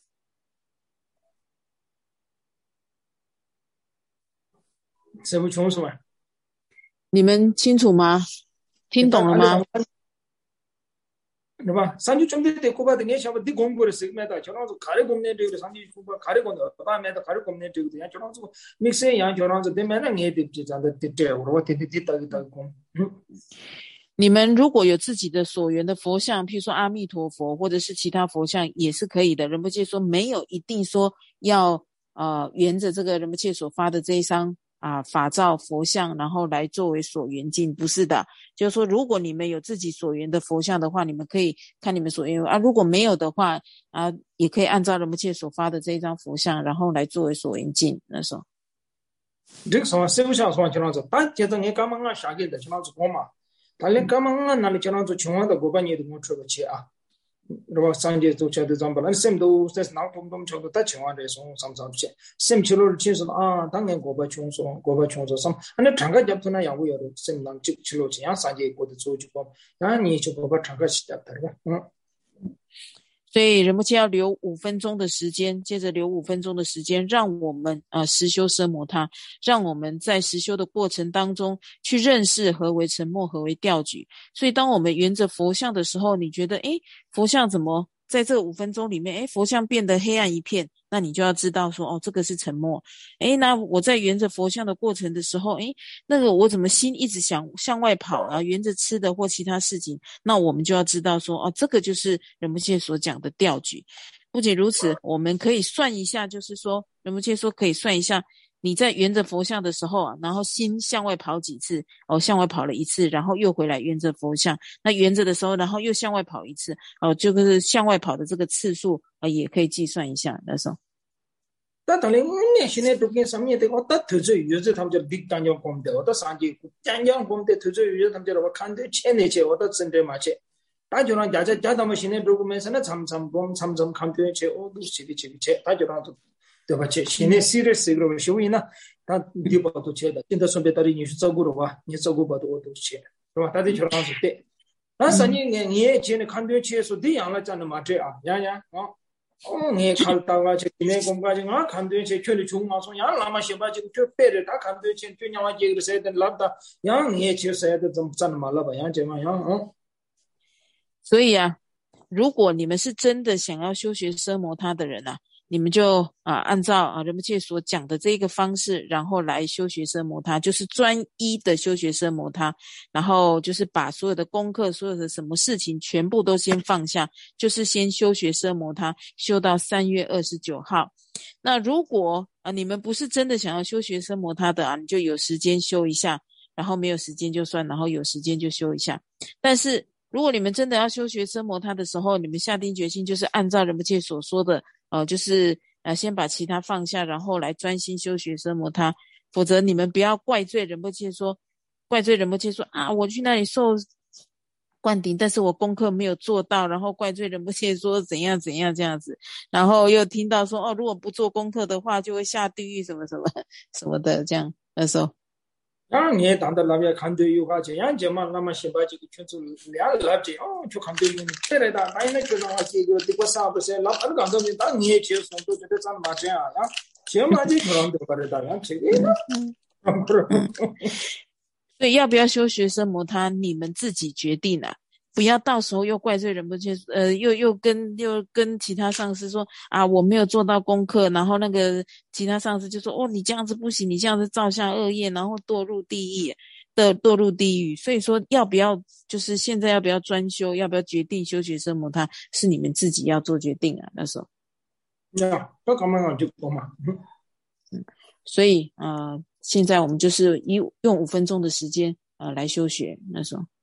什么清楚吗？ 你们清楚吗？听懂了吗？ 对吧？三句准备的国吧的，你想不？你公布的是咩的？就那种卡里公呢，这个三句国吧，卡里公的，把咩的卡里公呢，这个样，就那种 mix 一样，就那种对咩的，你得这样的对对，我我对对对对对公。嗯。 你们如果有自己的所缘的佛像，譬如说阿弥陀佛，或者是其他佛像，也是可以的。仁波切说没有一定说要呃沿着这个仁波切所发的这一张啊法照佛像，然后来作为所缘境，不是的。就是说，如果你们有自己所缘的佛像的话，你们可以看你们所缘啊；如果没有的话啊，也可以按照仁波切所发的这一张佛像，然后来作为所缘境。那时候， 这个什么师父想说就那种，但接着你干嘛啊？下个的就那种讲嘛。달린 까망아 나를 전화도 중앙도 고반이도 못 쳐버치 아 그리고 상제 도체도 잠발 쌤도 스트레스 나쁨도 저도 다 중앙에서 삼삼치 쌤 치료를 치서 아 당연 고바 중소 고바 중소 삼 아니 장가 잡투나 야고요 쌤랑 직 치료 지야 상제 고도 조주고 아니 저 고바 장가 시작다 응 所以仁波切要留五分钟的时间，接着留五分钟的时间，让我们呃实修奢摩他，让我们在实修的过程当中去认识何为沉默，何为掉举。所以当我们沿着佛像的时候，你觉得诶佛像怎么在这五分钟里面，诶佛像变得黑暗一片，那你就要知道说，哦，这个是沉默。诶那我在沿着佛像的过程的时候，诶那个我怎么心一直想向外跑啊，沿着吃的或其他事情，那我们就要知道说，哦，这个就是仁波切所讲的掉举。不仅如此，我们可以算一下，就是说仁波切说可以算一下，你在沿着佛像的时候啊，然后心向外跑几次，哦，向外跑了一次，然后又回来沿着佛像，那沿着的时候，然后又向外跑一次，哦，就是向外跑的这个次数啊，也可以计算一下。那时候。 다 달린 네 신의 독인 삼미에 어떤 터져 유저 탐저 빅단용 공대 어떤 산지 단양 공대 터져 유저 탐저로 칸데 체내체 어떤 선대 마체 다저나 자자 자다마 신의 독으면서는 참참 봄 참참 칸데 체 어두 시비 체 다저나도 되바체 신의 시리스 그러고 쇼이나 다 디바도 체다 진짜 선배들이 뉴스 적으로 와 뉴스고 봐도 어두 체 그럼 다들 저랑서 때 나산이 네 제네 칸데 체에서 대양라잖아 마체 아 야야 어 어, 네 칼다가 제 네 공가지가 간도에 제 kö리 중앙서 야 라마시바 지 kö페를 다 간도에 제 튜냐와 제 그래서 된 랍다 양예 제서야 좀 짠 말라봐 양 제마 양 어. 所以啊，如果你们是真的想要修学奢摩他的人啊，你们就啊按照啊仁波切所讲的这个方式，然后来修学奢摩他，就是专一的修学奢摩他，然后就是把所有的功课、所有的什么事情全部都先放下，就是先修学奢摩他，修到三月二十九号。那如果啊你们不是真的想要修学奢摩他的啊，你就有时间修一下，然后没有时间就算，然后有时间就修一下。但是如果你们真的要修学奢摩他的时候，你们下定决心就是按照仁波切所说的呃，就是呃，先把其他放下，然后来专心修学奢摩他，否则你们不要怪罪仁波切说，怪罪仁波切说啊，我去那里受灌顶，但是我功课没有做到，然后怪罪仁波切说怎样怎样这样子，然后又听到说哦，如果不做功课的话就会下地狱什么什么什么的，这样那时候。 当年当的那边看队有话这样子嘛，那么先把这个圈子两个这哦，就看队有带来的，那那觉得话这个这个啥不是，老板讲的，当年接送都觉得长得嘛这样啊，先嘛就可能都把这当然这个， 嗯嗯，所以要不要修学生摩他，你们自己决定啊，不要到时候又怪罪仁波切，呃，又又跟又跟其他上司说啊，我没有做到功课，然后那个其他上司就说哦，你这样子不行，你这样子造下恶业，然后堕入地狱的堕入地狱。所以说要不要就是现在要不要专修，要不要决定修学生摩他，是你们自己要做决定啊，那时候。 呀，不干嘛就过嘛。 所以呃，现在我们就是以用五分钟的时间呃来修学那时候。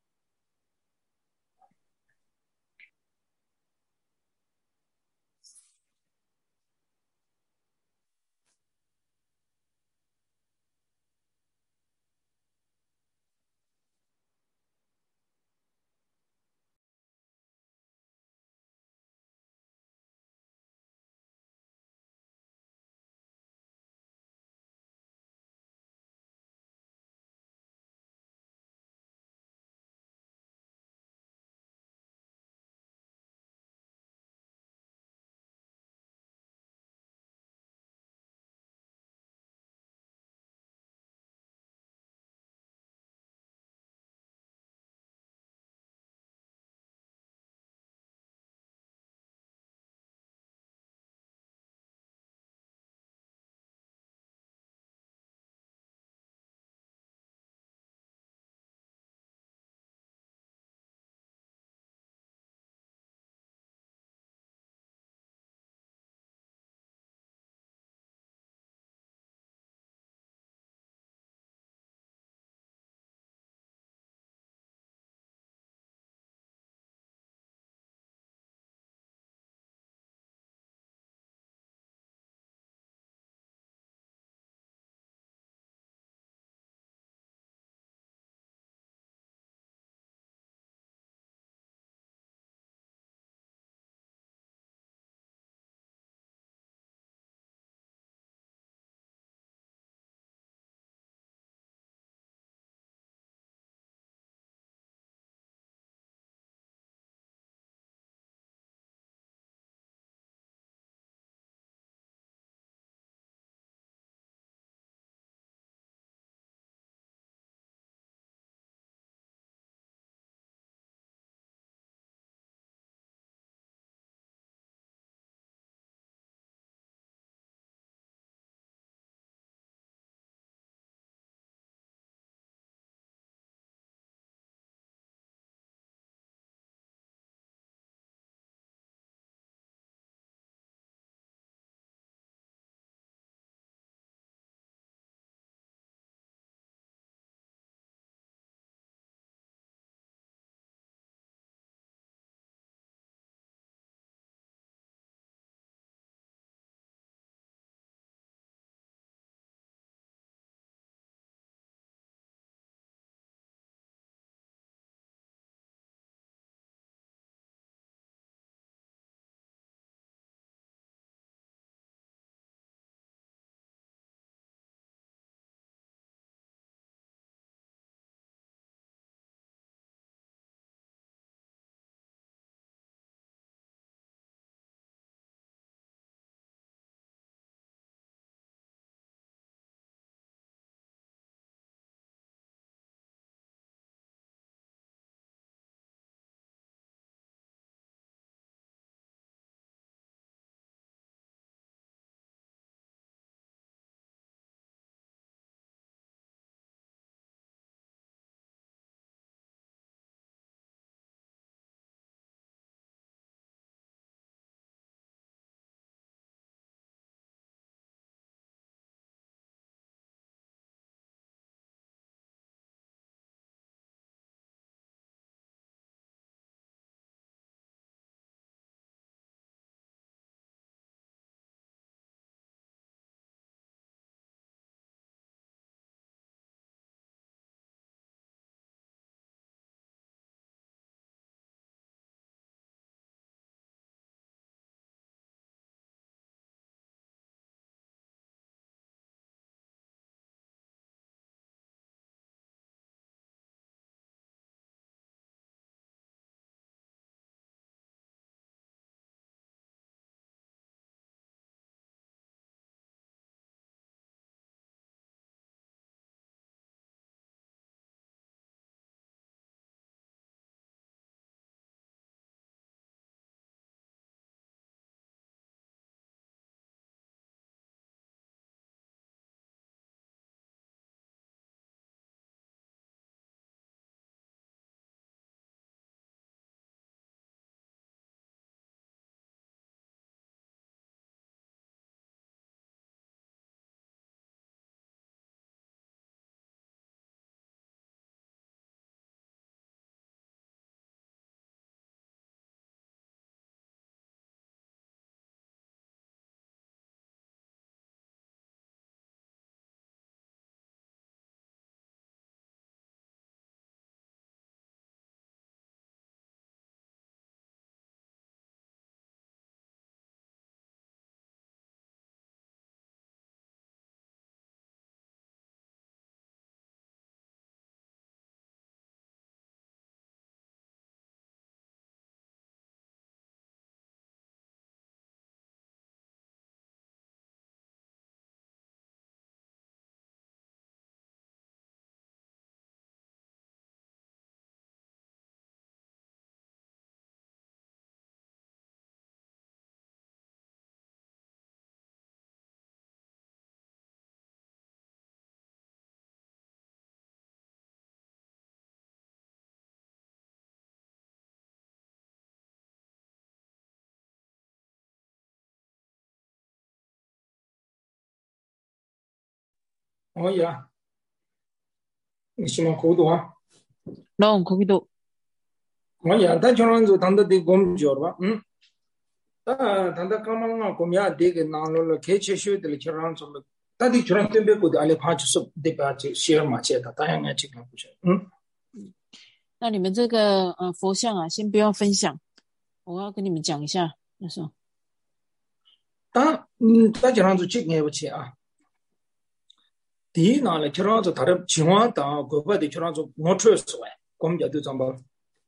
哦呀，你希望好多啊？ 롱 거기도 哦呀，但就让就当的的工作吧，嗯，但当的刚刚啊，我们也得个拿了了，开车学的了，就让什么，但的就让对面过的阿里帕就是得把这些嘛接的，当然爱这个不行，嗯。 那你们这个呃佛像啊，先不要分享，我要跟你们讲一下。那时候， 但嗯，大家让就这个不起啊。第一呢，就让就他的情况当国外的就让就我出来，我们家都长包。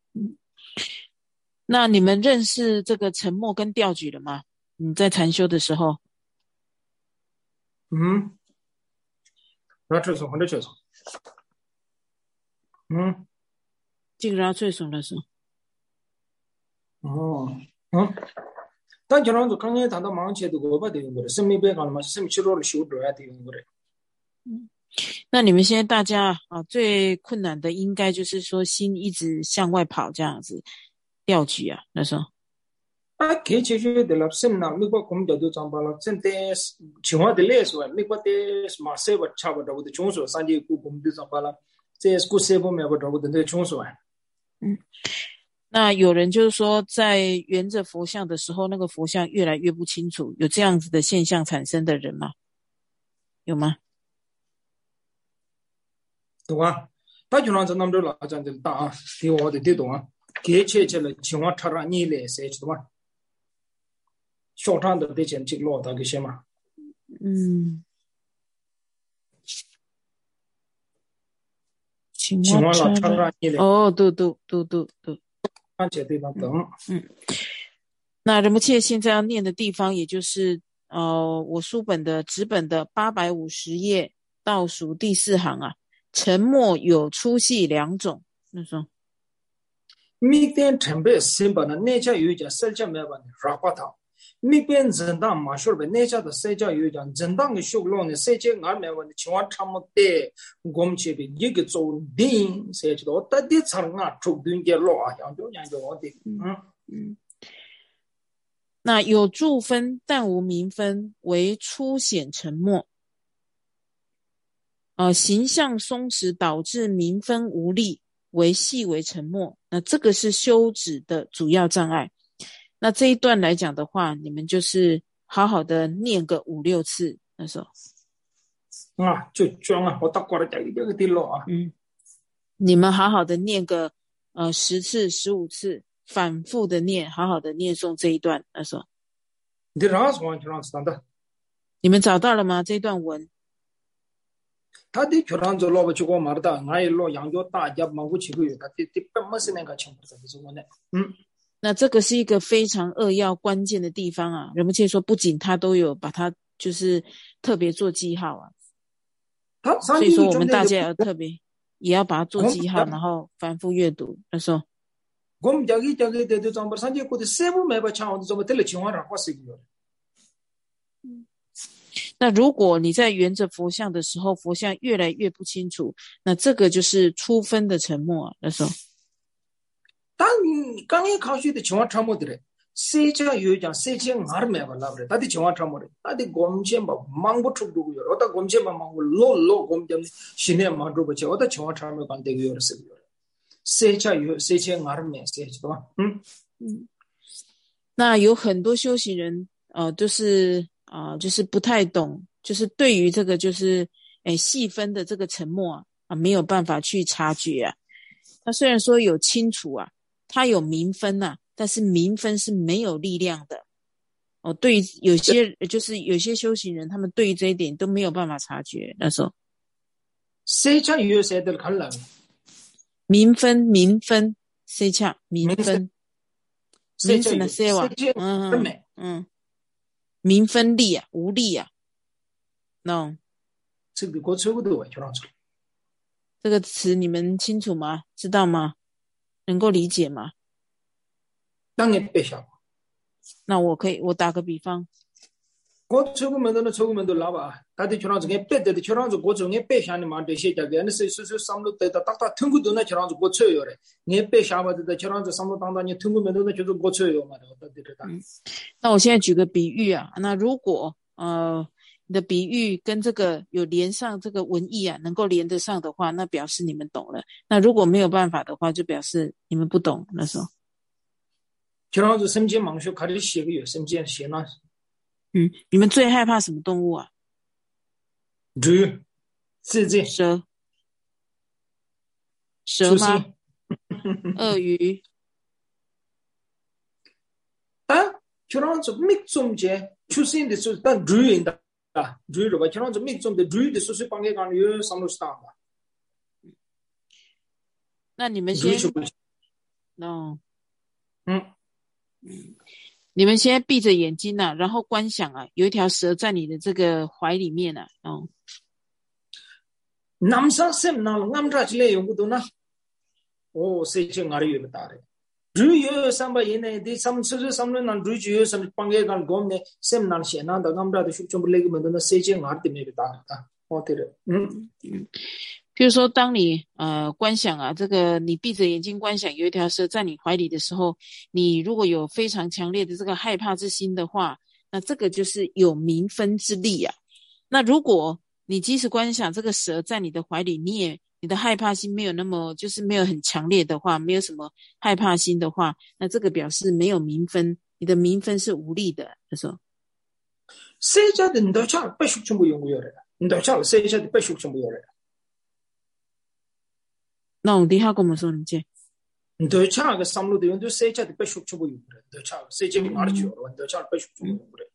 那你们认识这个沉默跟调举了吗？你在禅修的时候， 嗯，那这是我的学生。嗯， 这个要最熟的时候。 哦，嗯，但就让就刚才谈到忙起的国外的用过的，生命别讲了嘛，生命去了修出来的用过的。 嗯，那你们现在大家啊，最困难的应该就是说心一直向外跑这样子，调举啊，那时候。 啊，开车学的了，生那美国我们家都长包了，真的情况的来说，美国的马赛吧差不多，我的中说三节股我们都长包了，这股赛不买不着，我的那中说啊。 嗯。那有人就是说，在圆着佛像的时候，那个佛像越来越不清楚，有这样子的现象产生的人吗？有吗？ 懂啊？大就让这那么多老讲的大啊，给我的得懂啊，给切切了情况差了你来谁知道吗？小长的得先这个老大个些嘛。 嗯，青情况蛙老差了你来， 哦，对对对对对， 而且地方等。 嗯，那仁波切现在要念的地方，也就是呃，我书本的纸本的八百五十页倒数第四行啊，沉默有粗细两种，那种。 每天成百三百的那家有一家三家没办的软骨头，每边人当马修的那家的三家有一家人当的修罗呢，三家二没办的情况差不多，我们这边一个做定谁知道，到底长啊做定个老啊，样就样就我的，嗯嗯。那有住分但无明分，为粗显沉默。呃，形象松弛导致明分无力，为细微沉默。那这个是修止的主要障碍。那这一段来讲的话，你们就是好好的念个五六次，那时候。 啊，就这样啊，我打过来讲一个的老啊。 嗯，你们好好的念个呃十次、十五次，反复的念，好好的念诵这一段，那时候。 你让什么就让知道的。 你们找到了吗？这段文？ 他的就让这老婆去过马的，俺也老养着大家忙过去个月，他的的本没是那个情况，这是我呢。嗯， 那这个是一个非常扼要关键的地方啊。仁波切说，不仅他都有把它就是特别做记号啊。所以说我们大家要特别也要把它做记号，然后反复阅读。那时候。 我们家给家给的都长不上去，过的三步没把枪，怎么得了情况上花十个月？ 那如果你在圆着佛像的时候，佛像越来越不清楚，那这个就是初分的沉默啊。那时候， 但你刚一考试的情况差不多的，谁家有讲谁家二没把那不的，他的情况差不多的，他的我们先把忙不出多个月，我到我们先把忙我老老我们讲新年忙着不起，我到情况差不多讲这个月十个月。谁家有谁家二没谁知道吧？嗯嗯，那有很多修行人，呃，就是啊、呃，就是不太懂，就是对于这个就是诶细分的这个沉默啊，啊没有办法去察觉啊。他虽然说有清楚啊，他有明分呐、啊，但是明分是没有力量的。哦，对于有些就是有些修行人，他们对于这一点都没有办法察觉。那时候， 谁家有谁的看了？ 明分明分，谁恰明分，明分的谁哇？嗯嗯，明分力啊，无力啊 ，no。 这个过错误的外就让错。 这个词你们清楚吗？知道吗？能够理解吗？ 当然别想。 那我可以，我打个比方。 我错误门头的错误门头老吧，他的就让这个别的的就让这过错，俺别想的嘛这些家个，那是是是上路得到大大通过多那就让这过错有嘞，俺别想嘛的就让这上路当当你通过门头的就是过错有嘛的，我得得得。 那我现在举个比喻啊，那如果呃你的比喻跟这个有连上这个文意啊，能够连得上的话，那表示你们懂了。那如果没有办法的话，就表示你们不懂。那时候， 저랑도 섬지 망쇼 가리 시고요. 섬지 시나. 음, 你们最害怕什么动物啊？ 猪，狮子， 蛇，蛇吗？鳄鱼。 啊，저랑도 믹좀제 출신의 수단 주인다. 주의로 봐. 저랑도 믹좀데 주의의 수수 방에 가는 요 삼로스다. 那你们先 no 嗯嗯，你们先闭着眼睛啊，然后观想啊，有一条蛇在你的这个怀里面啊，哦。 남사 셈 나로 남자질래 연구도나. 오, 세체 가리요 बतारे. 주요 삼바 얘네 데 삼스스 삼는 난 주요 삼 방에 간 곰네 셈 난 시나 다 남자도 숙좀 불레기 만드는 세체 가르데 메 बता다. 어때래? 음. 譬如说当你呃观想啊，这个你闭着眼睛观想有一条蛇在你怀里的时候，你如果有非常强烈的这个害怕之心的话，那这个就是有明分之力啊。那如果你即使观想这个蛇在你的怀里，你也你的害怕心没有那么就是没有很强烈的话，没有什么害怕心的话，那这个表示没有明分，你的明分是无力的。他说 세자들 너차 빼슉 좀 연구요래. 너차 세자들 빼슉 좀 연구요래. 那我底下跟我们说，你见。 너차 그 삼로도 연도 세자들 빼슉 좀 연구래. 너차 세자를 말이죠. 너차 빼슉 좀 연구래.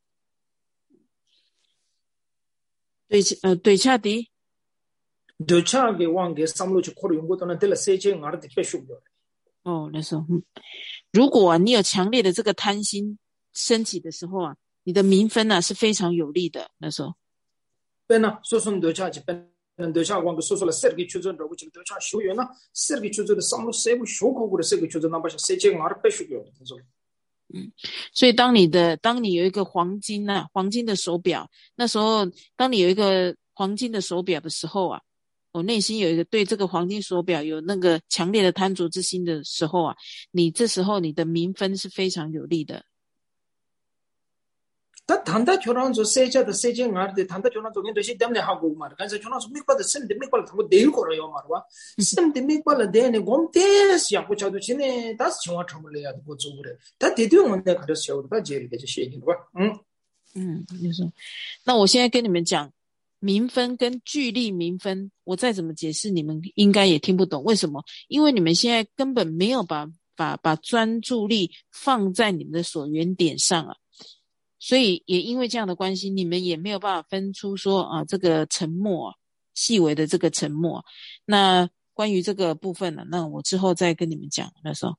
对呃对恰迪 너차 게 왕게 삼로 저 코로 연구도는 될 세제 말을 빼슉 연구래. 哦，那时候，嗯，如果啊你有强烈的这个贪心升起的时候啊，你的明分啊是非常有力的。那时候， 빼나 소송 너차지 빼 너차 왕게 소소라 세르기 추전으로 지금 너차 쇼요나 세르기 추전의 삼로 세부 쇼고고를 세르기 추전 남바셔 세제 말을 빼슉 연구래. 嗯，所以当你的当你有一个黄金啊黄金的手表，那时候当你有一个黄金的手表的时候啊，我内心有一个对这个黄金手表有那个强烈的贪着之心的时候啊，你这时候你的明分是非常有力的。 다 단다 교란조 세자도 세제 말데 단다 교란조 인도시 때문에 하고 말. 그래서 교란조 mik발 셈데 mik발 하고 내일 거라요 말와. 셈데 mik발 데네 곰테스 야고 저도 지네 다스 정화 처물려야 되고 좀 그래. 다 대대용은 내가 가르쳐요. 다 제일 되지 얘기는 봐. 응. 嗯，你说，那我现在跟你们讲明分跟聚力明分，我再怎么解释，你们应该也听不懂。为什么？因为你们现在根本没有把把把专注力放在你们的所缘点上啊。 所以也因为这样的关系，你们也没有办法分出说啊这个沉默、啊、细微的这个沉默。那关于这个部分呢，那我之后再跟你们讲。那时候，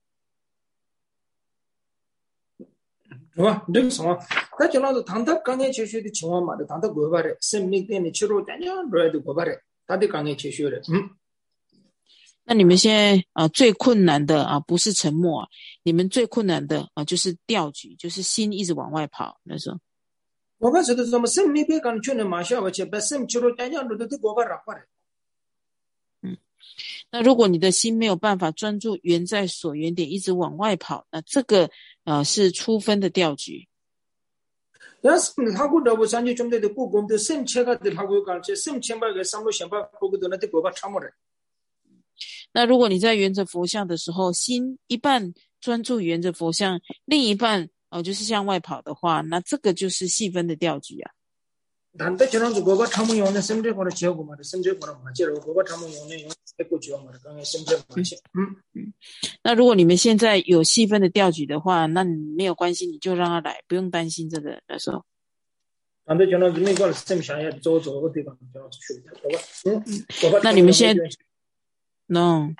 哇，这个什么？那就那个谈到刚才学学的情况嘛，谈到国外的，生命点的切入点样来的国外的，他的刚才学学的，嗯。 那你们现在啊最困难的啊不是沉默啊，你们最困难的啊就是调举，就是心一直往外跑。那时候， 我们说的什么生命别干去年马上我去把生切入点样的都国外拉过来。 嗯，那如果你的心没有办法专注原在所缘点，一直往外跑，那这个呃是初分的调举。 야스는 하고 더고 산지 좀 되고 고곰도 셈체가들 하고 갈지 셈체바가 삼로 셈바 보고도 나한테 고바 참으래. 那如果你在圆着佛像的时候，心一半专注圆着佛像，另一半呃就是向外跑的话，那这个就是细分的调举啊。 단다 저런도 고바 참은 용네 셈제 거를 지하고 말해 셈제 거를 맞지로 고바 참은 용네 용 에고 지하 말해 강에 셈제 맞지. 嗯嗯。那如果你们现在有细分的调举的话，那你没有关系，你就让他来，不用担心这个的时候。 단다 저런도 내 거를 셈 샤야 저 저 어디 가 저런 쇼 고바. 那你们现在 no，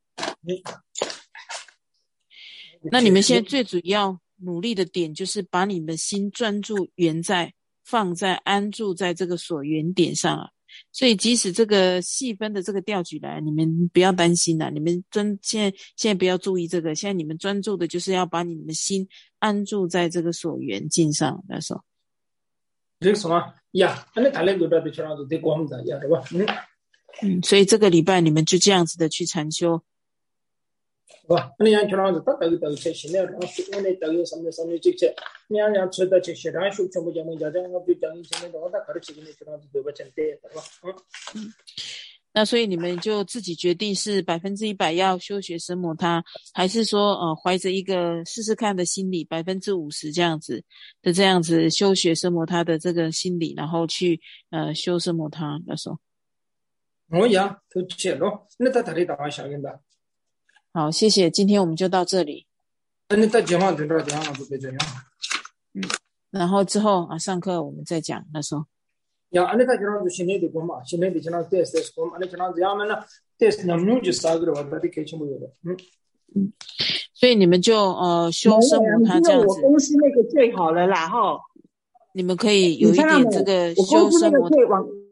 那你们现在最主要努力的点就是把你们的心专注圆在放在安住在这个所缘点上啊。所以即使这个细分的这个调举来，你们不要担心啊，你们专现在现在不要注意这个，现在你们专注的就是要把你们的心安住在这个所缘境上。那时候， 这个什么呀？那谈论多少的全都得光的呀，对吧？嗯。 嗯，所以这个礼拜你们就这样子的去禅修。 吧？你讲就那样子，大家都都吃，现在让学我们都有什么什么这些，你要让吃的这些，让学全部讲们家长，我就讲以前的老大开始吃的就那样子，对吧？真的，对吧？嗯。 那所以你们就自己决定是百分之一百要修学奢摩他，还是说呃怀着一个试试看的心理，百分之五十这样子的这样子修学奢摩他的这个心理，然后去呃修奢摩他那时候。 我呀，都切了，那到哪里打小人的？ 好，谢谢，今天我们就到这里。 那你到地方对到地方不别这样。 嗯，然后之后啊上课我们再讲那时候。 या अन्य का चुनाव जो शिने देखो मा शिने के चुनाव तेज तेज को अन्य चुनाव या में ना तेज नमनु जो सागर वाला भी कैसे मुझे होगा 嗯，所以你们就呃修奢摩他这样子。 我公司那个最好了啦哈， 你们可以有一点这个修奢摩他。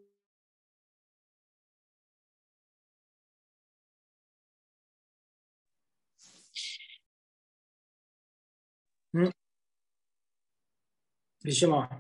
嗯，你是吗？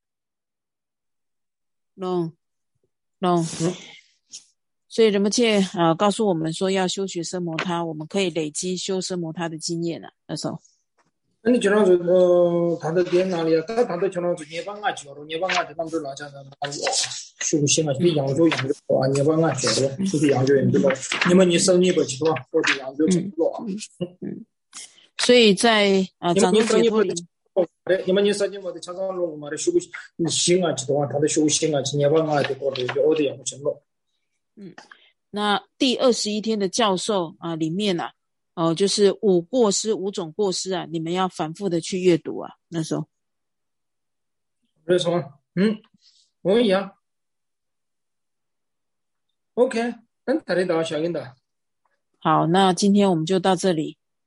弄弄，所以仁波切啊告诉我们说要修学奢摩他，我们可以累积修奢摩他的经验啊。那时候， 那你就那是呃，他的点哪里啊？他他的就那是涅槃啊，教了涅槃啊，就当做那家的那修行啊，比扬州扬州啊，涅槃啊，教了，就是扬州人对吧？你们你生你不去吧？我的扬州成都啊。 嗯，所以在啊掌中解脱里。 你们你说你们的常常弄嘛的修行啊，这种啊，他的修行啊，涅槃啊，这个的我的扬州成都。 嗯，那第二十一天的教授啊，里面啊，哦、呃，就是五过失，五种过失啊，你们要反复的去阅读啊。那时候， 为什么？嗯，我一样。OK， 那大家到小英的。 好，那今天我们就到这里。